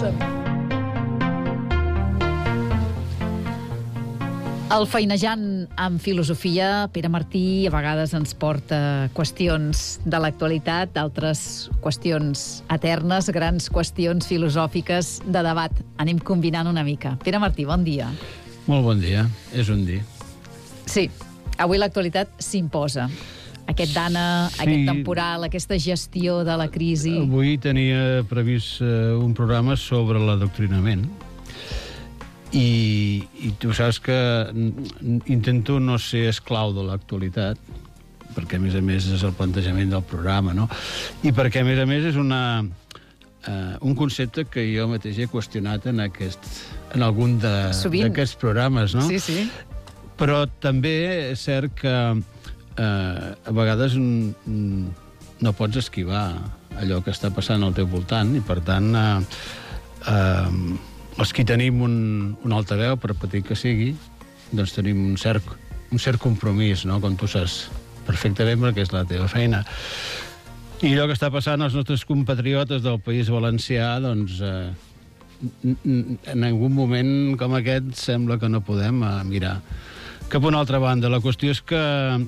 Comencem. El feinejant amb filosofia, Pere Martí, a vegades ens porta qüestions de l'actualitat, d'altres qüestions eternes, grans qüestions filosòfiques de debat. Anem combinant una mica. Pere Martí, bon dia. Molt bon dia, és un dia. Sí, avui l'actualitat s'imposa. Aquest dana, aquest temporal, aquesta gestió de la crisi... Avui tenia previst un programa sobre l'adoctrinament i tu saps que intento no ser esclau de l'actualitat, perquè a més és el plantejament del programa, no? I perquè a més és un concepte que jo mateix he qüestionat en algun d'aquests programes, no? Sí. Però també és cert que a vegades no pots esquivar allò que està passant al teu voltant i, per tant, els qui tenim un altaveu, per petit que sigui, doncs tenim un cert compromís, no? Com tu saps perfectament, perquè és la teva feina. I allò que està passant als nostres compatriotes del País Valencià, doncs, en algun moment com aquest sembla que no podem mirar cap a una altra banda. La qüestió és que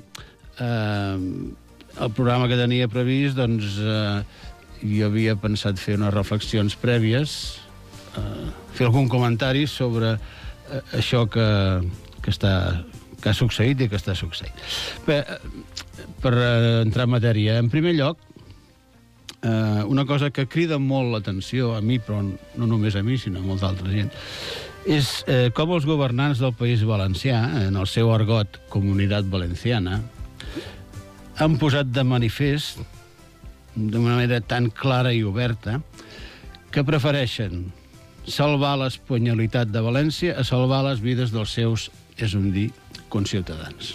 el programa que tenia previst, doncs, jo havia pensat fer unes reflexions prèvies, fer algun comentari sobre això que ha succeït i que està succeint. Bé, per entrar en matèria, en primer lloc, una cosa que crida molt l'atenció a mi, però no només a mi, sinó a molta altra gent, és com els governants del País Valencià, en el seu argot Comunitat Valenciana, han posat de manifest, d'una manera tan clara i oberta, que prefereixen salvar l'espanyolitat de València a salvar les vides dels seus, és un dir, conciutadans.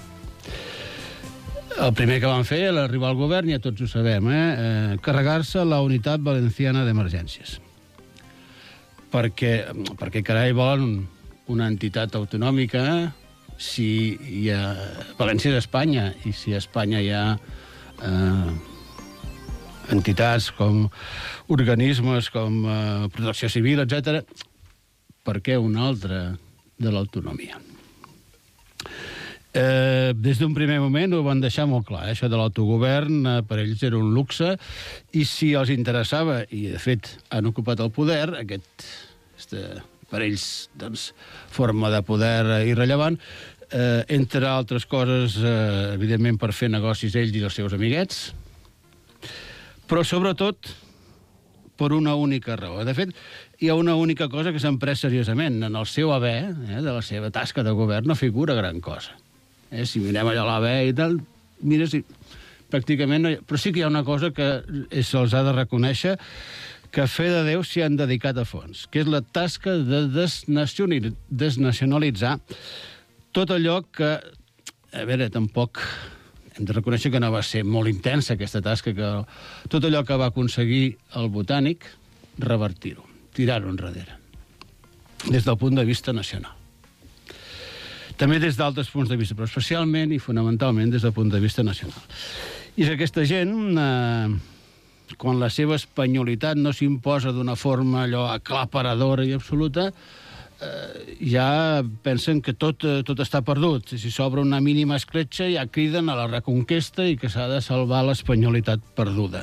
El primer que van fer a l'arribar al govern, ja tots ho sabem, carregar-se la Unitat Valenciana d'Emergències. Perquè carai, volen una entitat autonòmica si hi ha... València és Espanya, i si a Espanya hi ha entitats com organismes com Protecció Civil, etc., per què una altra de l'autonomia? Des d'un primer moment ho van deixar molt clar, això de l'autogovern per ells era un luxe, i si els interessava, i de fet han ocupat el poder, aquesta per ells, doncs, forma de poder irrellevant, entre altres coses, evidentment per fer negocis ells i els seus amiguets, però sobretot per una única raó. De fet, hi ha una única cosa que s'han pres seriosament. En el seu haver, de la seva tasca de govern, no figura gran cosa. Si mirem allà l'haver i tal, mira si pràcticament no hi ha... Però sí que hi ha una cosa que se'ls ha de reconèixer, que a fe de Déu s'hi han dedicat a fons, que és la tasca de desnacionalitzar tot allò que... A veure, tampoc... Hem de reconèixer que no va ser molt intensa aquesta tasca, que tot allò que va aconseguir el Botànic, revertir-ho, tirar-ho enrere, des del punt de vista nacional. També des d'altres punts de vista, però especialment i fonamentalment des del punt de vista nacional. I és aquesta gent, quan la seva espanyolitat no s'imposa d'una forma allò aclaparadora i absoluta, ja pensen que tot està perdut. Si s'obre una mínima escletxa ja criden a la reconquesta i que s'ha de salvar l'espanyolitat perduda.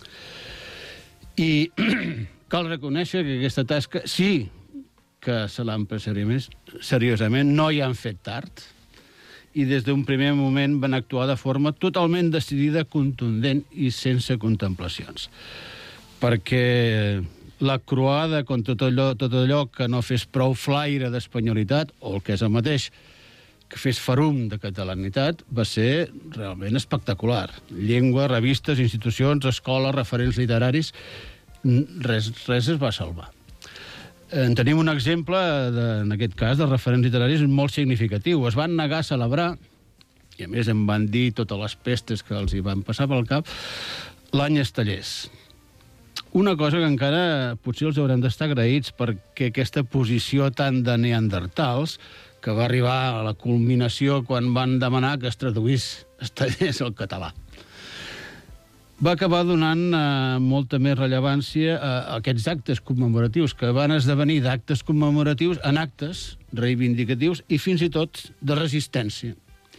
I cal reconèixer que aquesta tasca sí que se l'han pres seriosament, no hi han fet tard, i des d'un primer moment van actuar de forma totalment decidida, contundent i sense contemplacions. Perquè la croada contra tot allò que no fes prou flaire d'espanyolitat, o el que és el mateix, que fes ferum de catalanitat, va ser realment espectacular. Llengua, revistes, institucions, escoles, referents literaris, res es va salvar. En tenim un exemple, en aquest cas, de referents literaris molt significatiu. Es van negar a celebrar, i a més em van dir totes les pestes que els hi van passar pel cap, l'any Estellers. Una cosa que encara potser els haurem d'estar agraïts, perquè aquesta posició tan de neandertals, que va arribar a la culminació quan van demanar que es traduís Estellers al català. va acabar donant molta més rellevància a aquests actes commemoratius, que van esdevenir d'actes commemoratius en actes reivindicatius i fins i tot de resistència.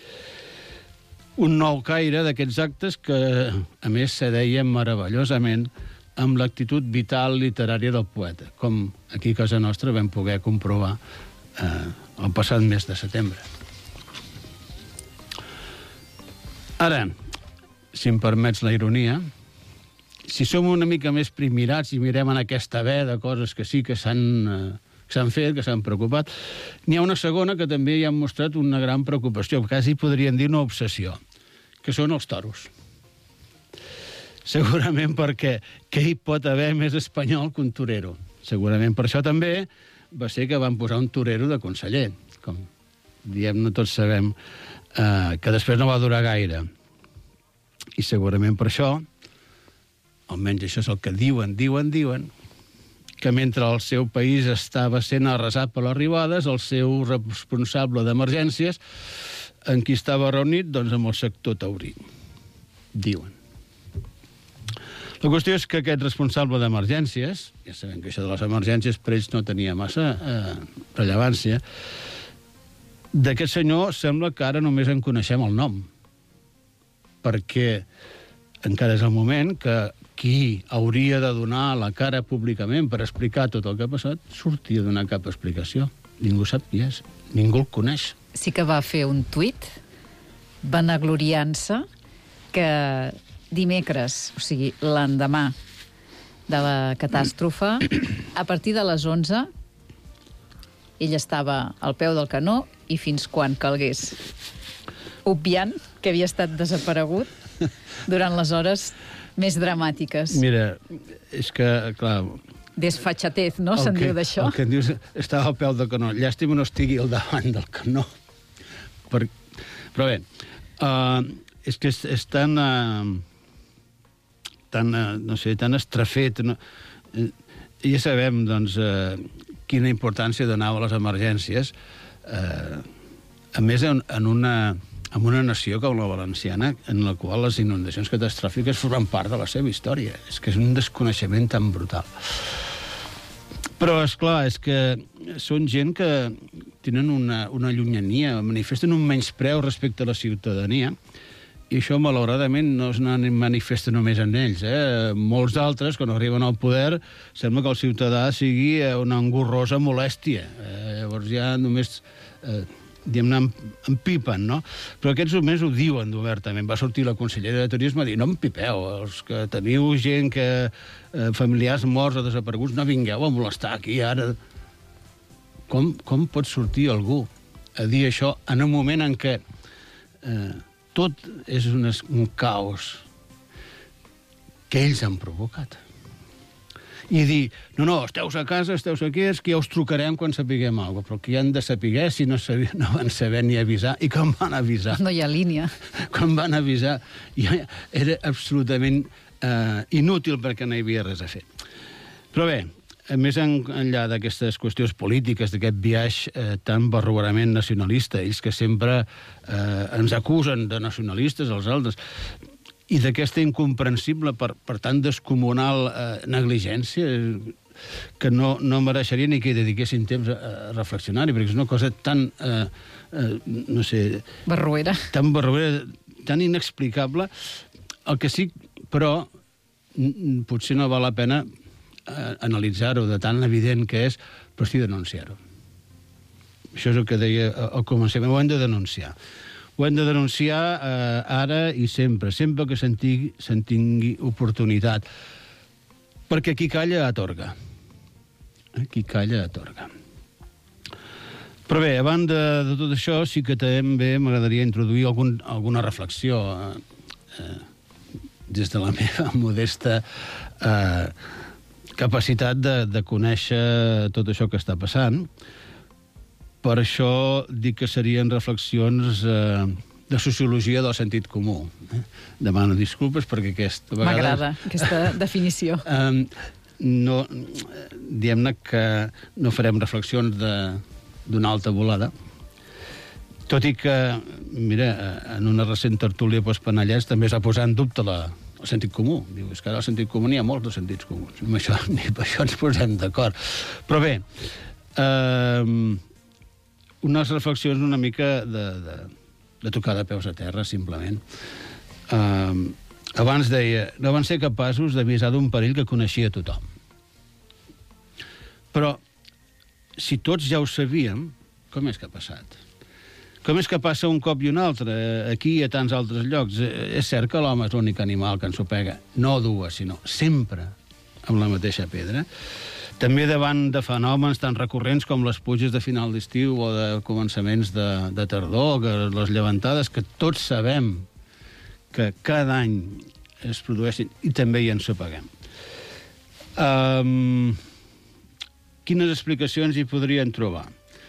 Un nou caire d'aquests actes que, a més, se deia meravellosament amb l'actitud vital literària del poeta, com aquí a casa nostra vam poder comprovar el passat mes de setembre. Ara, si em permets la ironia, si som una mica més primirats i mirem en aquesta veda coses que sí que s'han fet, que s'han preocupat, n'hi ha una segona que també hi han mostrat una gran preocupació, quasi podríem dir una obsessió, que són els toros. Segurament perquè què hi pot haver més espanyol que un torero? Segurament per això també va ser que van posar un torero de conseller, com diem-ne tots sabem, que després no va durar gaire. I segurament per això, almenys això és el que diuen, que mentre el seu país estava sent arrasat per les riuades, el seu responsable d'emergències, en qui estava reunit, doncs amb el sector taurí. Diuen. La qüestió és que aquest responsable d'emergències, ja sabem que això de les emergències per ells no tenia massa rellevància, d'aquest senyor sembla que ara només en coneixem el nom, perquè encara és el moment que qui hauria de donar la cara públicament per explicar tot el que ha passat sortia a donar cap explicació. Ningú sap qui és, ningú el coneix. Sí que va fer un tuit vanagloriant-se que dimecres, o sigui, l'endemà de la catàstrofe, a partir de les 11, ell estava al peu del canó i fins quan calgués, obviant que havia estat desaparegut durant les hores més dramàtiques. Mira, és que, clar... Desfatxatez, no? Se'n diu d'això. El que dius, estava al peu del canó. Llàstima no estigui al davant del canó. Però bé, és que és tan... no sé, tan estrafet. Ja sabem, doncs, quina importància donava a les emergències, a més, en una nació com la valenciana, en la qual les inundacions catastròfiques formen part de la seva història. És que és un desconeixement tan brutal. Però, esclar, és que són gent que tenen una llunyania, manifesten un menyspreu respecte a la ciutadania, i això, malauradament, no es manifesta només en ells. Molts d'altres, quan arriben al poder, sembla que el ciutadà sigui una engorrosa molèstia. Llavors ja només, diguem-ne, empipen, no? Però aquests només ho diuen obertament. Va sortir la consellera de Turisme a dir, no empipeu, els que teniu gent que familiars morts o desapareguts, no vingueu a molestar aquí ara. Com pot sortir algú a dir això en un moment en què tot és un caos que ells han provocat? I dir, no, esteu a casa, esteu aquí, és que ja us trucarem quan sapiguem alguna cosa. Però que hi han de saber si no van saber ni avisar. I com van avisar? No hi ha línia. Quan van avisar ja era absolutament inútil perquè no hi havia res a fer. Però bé, més enllà d'aquestes qüestions polítiques, d'aquest viatge tan barroerament nacionalista, ells que sempre ens acusen de nacionalistes, els altres, i d'aquesta incomprensible, per tant descomunal negligència, que no mereixeria ni que hi dediquessin temps a reflexionar-hi, perquè és una cosa tan, no sé... Barroera. Tan barroera, tan inexplicable. El que sí, però, potser no val la pena analitzar-ho de tan evident que és, però sí denunciar-ho. Això és el que deia al començament, ho hem de denunciar. Ho hem de denunciar ara i sempre que se'n tingui oportunitat. Perquè qui calla, atorga. Qui calla, atorga. Però bé, a banda de tot això, sí que també m'agradaria introduir alguna reflexió des de la meva modesta capacitat de conèixer tot això que està passant. Per això dic que serien reflexions de sociologia del sentit comú. Demano disculpes perquè aquesta vegada... M'agrada aquesta definició. Diguem-ne que no farem reflexions d'una alta volada, tot i que, mira, en una recent tertúlia pels Penellers també s'ha posat en dubte la el sentit comú. Diu, és que ara el sentit comú n'hi ha molts de sentits comuns. Ni per això ens posem d'acord. Però bé, unes reflexions una mica de tocar de peus a terra, simplement. Abans deia, no van ser capaços d'avisar d'un perill que coneixia tothom. Però, si tots ja ho sabíem, com és que ha passat? Com és que passa un cop i un altre, aquí i a tants altres llocs? És cert que l'home és l'únic animal que ensopega, no dues, sinó sempre amb la mateixa pedra. També davant de fenòmens tan recurrents com les pluges de final d'estiu o de començaments de tardor, que les llevantades, que tots sabem que cada any es produeixen i també hi ensopeguem. Quines explicacions hi podrien trobar?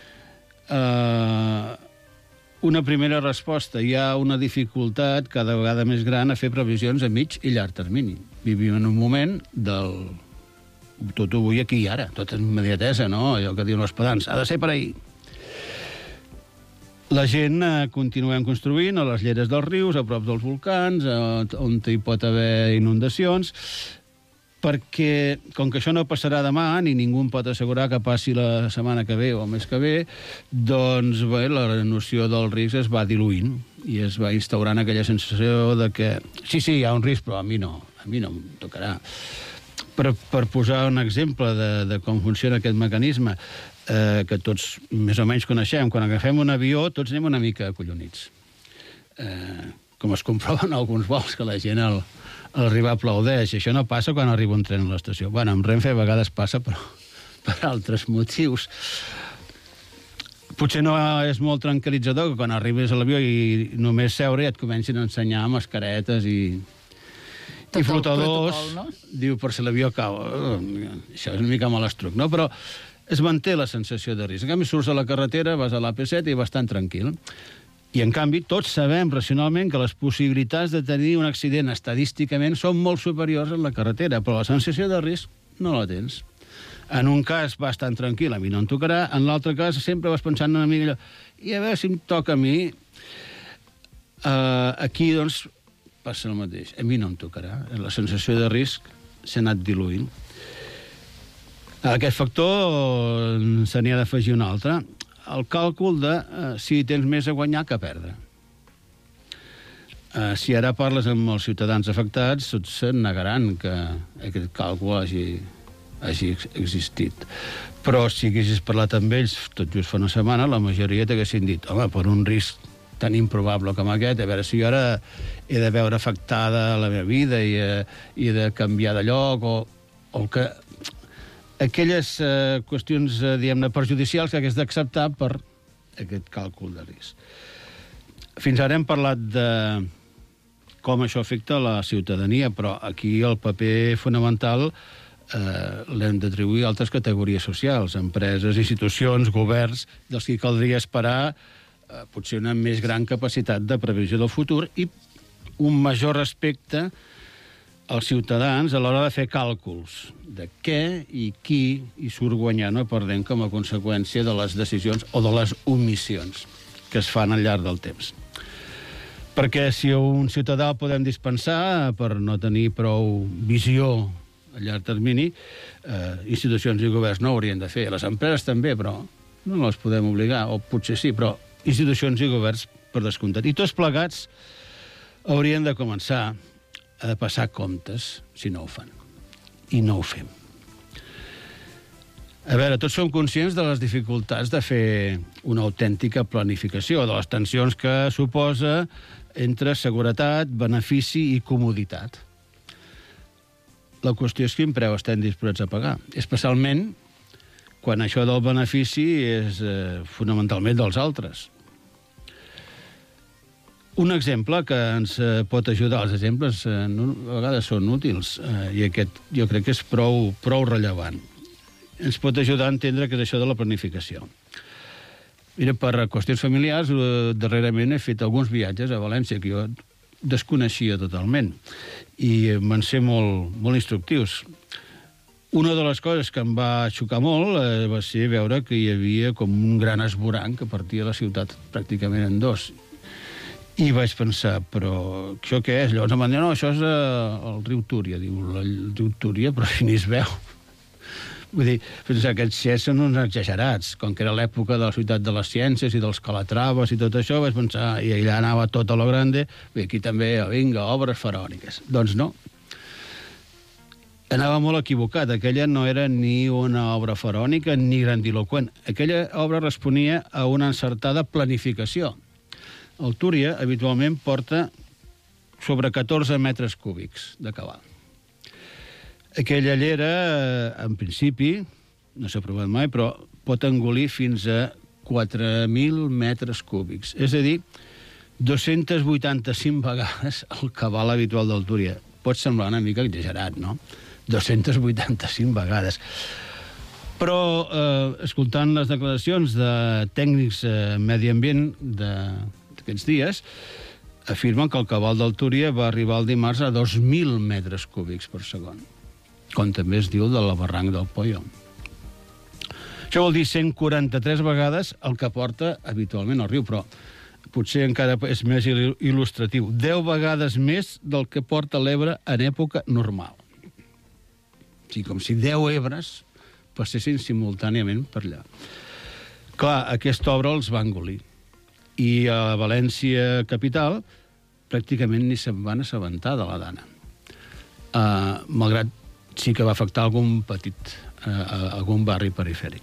Una primera resposta. Hi ha una dificultat cada vegada més gran a fer previsions a mig i llarg termini. Vivim en un moment del tot ho vull aquí i ara, tot en immediatesa, no? Allò que diuen els pedants, ha de ser per ahir. La gent continuem construint a les lleres dels rius, a prop dels volcans, on hi pot haver inundacions, perquè, com que això no passarà demà, ni ningú em pot assegurar que passi la setmana que ve o el mes que ve, doncs bé, la noció del risc es va diluint i es va instaurant aquella sensació de que sí, hi ha un risc, però a mi no em tocarà. Per posar un exemple de com funciona aquest mecanisme, que tots més o menys coneixem, quan agafem un avió tots anem una mica acollonits. Com es comprova en alguns vols, que la gent al arribar aplaudeix. Això no passa quan arriba un tren a l'estació. Bueno, amb Renfe a vegades passa, però per altres motius. Potser no és molt tranquil·litzador que quan arribes a l'avió i només seure i et comencin a ensenyar mascaretes i flotadors, no? Diu, per si l'avió cau. Això és una mica malastruc, no? Però es manté la sensació de risc. En canvi, surts a la carretera, vas a l'AP7 i vas tan tranquil. I, en canvi, tots sabem racionalment que les possibilitats de tenir un accident estadísticament són molt superiors a la carretera, però la sensació de risc no la tens. En un cas vas tan tranquil, a mi no em tocarà, en l'altre cas sempre vas pensant una mica allò, i a veure si em toca a mi. Aquí, doncs, passa el mateix. A mi no em tocarà. La sensació de risc s'ha anat diluint. A aquest factor se n'hi ha d'afegir un altre. El càlcul de si tens més a guanyar que a perdre. Si ara parles amb els ciutadans afectats, tots se'n negaran que aquest càlcul hagi existit. Però si haguessis parlat amb ells tot just fa una setmana, la majoria t'haguessin dit, home, per un risc tan improbable com aquest, a veure si jo ara he de veure afectada la meva vida i he de canviar de lloc o que aquelles qüestions, diguem-ne, perjudicials que hagués d'acceptar per aquest càlcul de risc. Fins ara hem parlat de com això afecta la ciutadania, però aquí el paper fonamental l'hem d'atribuir a altres categories socials, empreses, institucions, governs, dels que caldria esperar potser una més gran capacitat de previsió del futur i un major respecte als ciutadans a l'hora de fer càlculs de què i qui hi surt guanyant o perdent com a conseqüència de les decisions o de les omissions que es fan al llarg del temps. Perquè si un ciutadà el podem dispensar per no tenir prou visió a llarg termini, institucions i governs no ho haurien de fer. Les empreses també, però no les podem obligar, o potser sí, però institucions i governs per descomptat. I tots plegats haurien de començar a passar comptes si no ho fan. I no ho fem. A veure, tots som conscients de les dificultats de fer una autèntica planificació, de les tensions que suposa entre seguretat, benefici i comoditat. La qüestió és quin preu estem disposats a pagar, especialment quan això del benefici és fonamentalment dels altres. Un exemple que ens pot ajudar, els exemples a vegades són útils, i aquest jo crec que és prou rellevant. Ens pot ajudar a entendre què és això de la planificació. Mira, per qüestions familiars, darrerament he fet alguns viatges a València que jo desconeixia totalment i van ser molt instructius. Una de les coses que em va xocar molt va ser veure que hi havia com un gran esvoranc que partia la ciutat pràcticament en dos. I vaig pensar, però això què és? Llavors em van dir, no, això és el riu Túria. Diu, el riu Túria, però si ni es veu. Vull dir, pensar que aquests xers són uns exagerats. Com que era l'època de la ciutat de les ciències i dels calatraves i tot això, vaig pensar, i allà anava tot a lo grande, i aquí també, vinga, obres faraòniques. Doncs no. Anava molt equivocat. Aquella no era ni una obra faraònica ni grandiloquent. Aquella obra responia a una encertada planificació. El Túria habitualment porta sobre 14 metres cúbics de cabal. Aquella llera, en principi, no s'ha provat mai, però pot engolir fins a 4.000 metres cúbics. És a dir, 285 vegades el cabal habitual del Túria. Pot semblar una mica exagerat, no? 285 vegades. Però, escoltant les declaracions de tècnics medi ambient d'aquests dies, afirmen que el cabal del Túria va arribar el dimarts a 2.000 metres cúbics per segon, com també es diu de la barranc del Pollo. Això vol dir 143 vegades el que porta habitualment el riu, però potser encara és més il·lustratiu. 10 vegades més del que porta l'Ebre en època normal. O sigui, com si 10 Ebres passessin simultàniament per allà. Clar, aquesta obra els va engolir. I a València capital pràcticament ni se'n van assabentar de la dana. Malgrat sí que va afectar algun barri perifèric.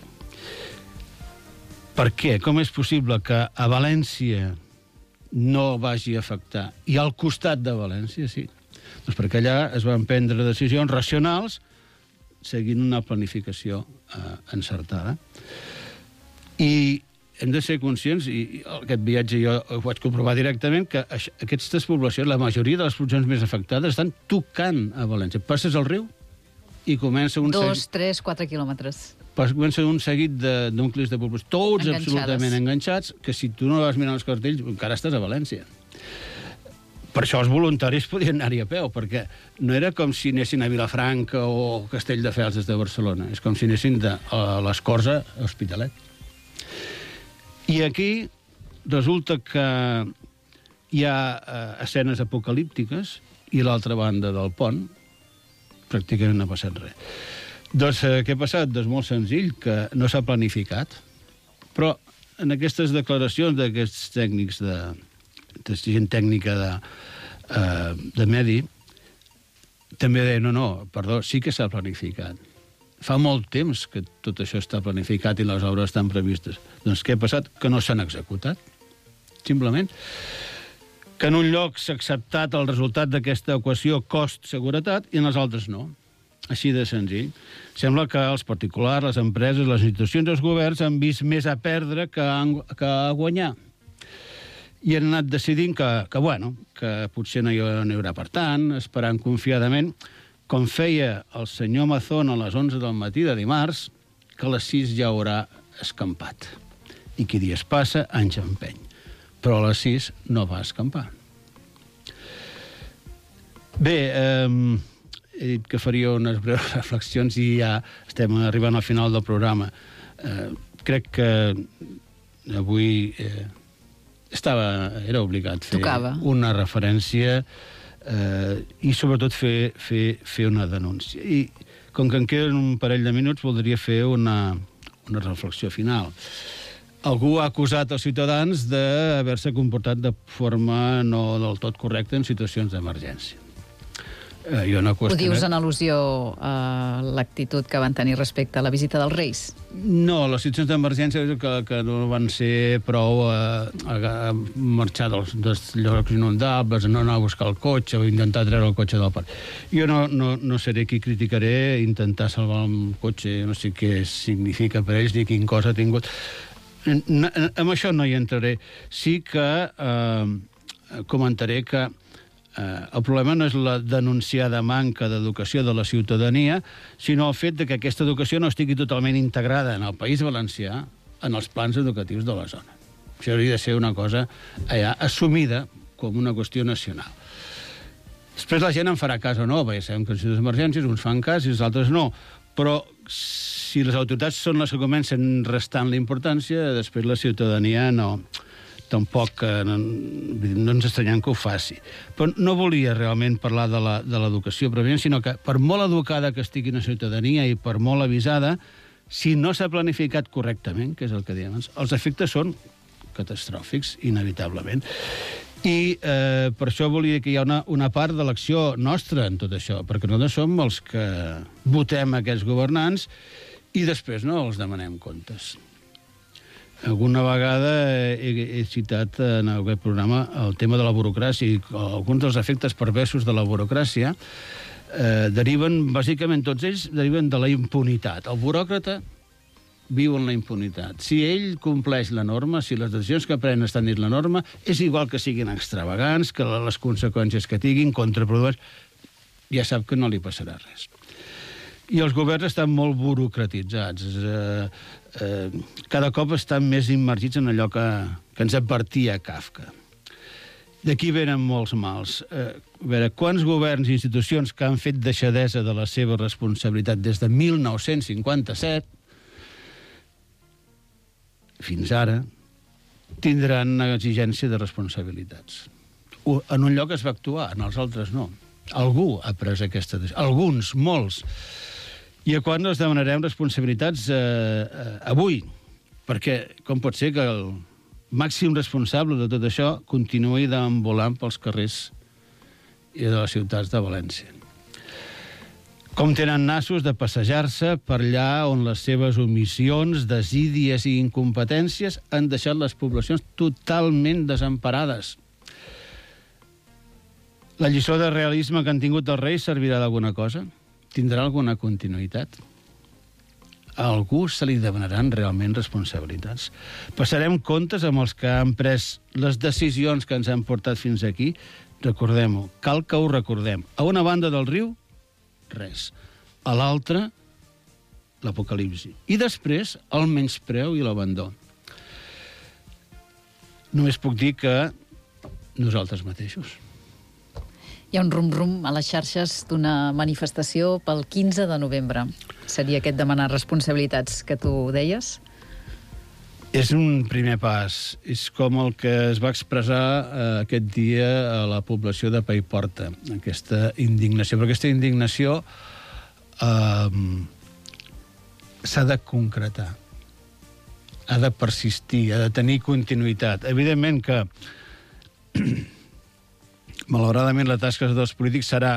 Per què? Com és possible que a València no vagi a afectar i al costat de València sí? Doncs perquè allà es van prendre decisions racionals seguint una planificació encertada. I hem de ser conscients, i aquest viatge jo ho vaig comprovar directament, que aquestes poblacions, la majoria de les poblacions més afectades, estan tocant a València. Passes el riu i comença un 2, 3, 4 quilòmetres. Comença un seguit de nuclis de població, tots absolutament enganxats, que si tu no vas mirant els cartells, encara estàs a València. Per això els voluntaris podien anar-hi a peu, perquè no era com si anessin a Vilafranca o Castelldefels des de Barcelona, és com si anessin a l'Escorça a Hospitalet. I aquí resulta que hi ha escenes apocalíptiques i l'altra banda del pont pràcticament no ha passat res. Doncs què ha passat? Doncs molt senzill, que no s'ha planificat, però en aquestes declaracions d'aquests tècnics de gent tècnica de medi també deien, no, perdó, sí que s'ha planificat. Fa molt temps que tot això està planificat i les obres estan previstes. Doncs què ha passat? Que no s'han executat. Simplement que en un lloc s'ha acceptat el resultat d'aquesta equació cost-seguretat i en els altres no. Així de senzill. Sembla que els particulars, les empreses, les institucions i els governs han vist més a perdre que a guanyar. I han anat decidint que potser no hi haurà per tant, esperant confiadament, com feia el senyor Mazón a les 11 del matí de dimarts, que a les 6 ja haurà escampat. I qui dies passa, anys empeny. Però a les 6 no va escampar. Bé, he dit que faria unes breus reflexions i ja estem arribant al final del programa. Crec que avui era obligat fer una referència i sobretot fer una denúncia. I com que em queden un parell de minuts, voldria fer una reflexió final. Algú ha acusat els ciutadans d'haver-se comportat de forma no del tot correcta en situacions d'emergència. Ho dius en al·lusió a l'actitud que van tenir respecte a la visita dels Reis? No, les situacions d'emergència que no van ser prou a marxar dels llocs inundables, no anar a buscar el cotxe o intentar treure el cotxe del parc. Jo no seré qui criticaré intentar salvar el cotxe, no sé què significa per ells ni quin cosa ha tingut. Amb això no hi entraré. Sí que comentaré que el problema no és la denunciada manca d'educació de la ciutadania, sinó el fet que aquesta educació no estigui totalment integrada en el País Valencià en els plans educatius de la zona. Això hauria de ser una cosa assumida com una qüestió nacional. Després la gent en farà cas o no, perquè sabem que en situacions d'emergències uns fan cas i els altres no, però si les autoritats són les que comencen restant la importància, després la ciutadania no tampoc no ens estranyem que ho faci. Però no volia realment parlar de l'educació prèviament, sinó que per molt educada que estigui una ciutadania i per molt avisada, si no s'ha planificat correctament, que és el que diem abans, els efectes són catastròfics, inevitablement. I per això volia dir que hi ha una part de l'acció nostra en tot això, perquè nosaltres som els que votem aquests governants i després no els demanem comptes. Alguna vegada he citat en aquest programa el tema de la burocràcia i alguns dels efectes perversos de la burocràcia deriven, bàsicament tots ells, deriven de la impunitat. El buròcrata viu en la impunitat. Si ell compleix la norma, si les decisions que pren estan dins la norma, és igual que siguin extravagants, que les conseqüències que tinguin, contraproduents, ja sap que no li passarà res. I els governs estan molt burocratitzats. Cada cop estan més immergits en allò que ens advertia Kafka. D'aquí venen molts mals. A veure, quants governs i institucions que han fet deixadesa de la seva responsabilitat des de 1957 fins ara tindran una exigència de responsabilitats. En un lloc es va actuar, en els altres no. Algú ha pres aquesta decisió. Alguns, molts. I a quan els demanarem responsabilitats avui? Perquè com pot ser que el màxim responsable de tot això continuï deambulant pels carrers i de les ciutats de València? Com tenen nassos de passejar-se per allà on les seves omissions, desídies i incompetències han deixat les poblacions totalment desemparades. La lliçó de realisme que han tingut els reis servirà d'alguna cosa? Tindrà alguna continuïtat? A algú se li demanaran realment responsabilitats. Passarem comptes amb els que han pres les decisions que ens han portat fins aquí? Recordem-ho, cal que ho recordem. A una banda del riu, res. A l'altra, l'apocalipsi. I després, el menyspreu i l'abandó. Només puc dir que nosaltres mateixos. Hi ha un rum-rum a les xarxes d'una manifestació pel 15 de novembre. Seria aquest demanar responsabilitats que tu deies? És un primer pas. És com el que es va expressar aquest dia a la població de Paiporta, aquesta indignació. Però aquesta indignació s'ha de concretar, ha de persistir, ha de tenir continuïtat. Evidentment que malauradament la tasca dels polítics serà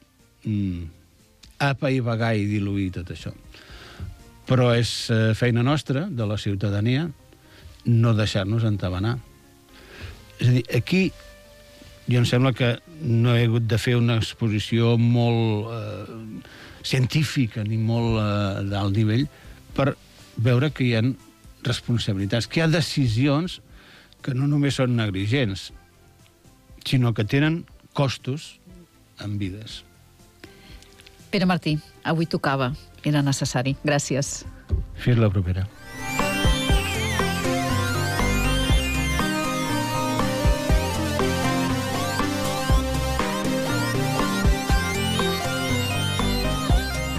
apaivagar i diluir tot això. Però és feina nostra, de la ciutadania, no deixar-nos entabanar. És a dir, aquí jo em sembla que no he hagut de fer una exposició molt científica ni molt d'alt nivell per veure que hi ha responsabilitats, que hi ha decisions que no només són negligents, sinó que tenen costos en vides. Pere Martí, avui tocava, era necessari. Gràcies. Fins la propera.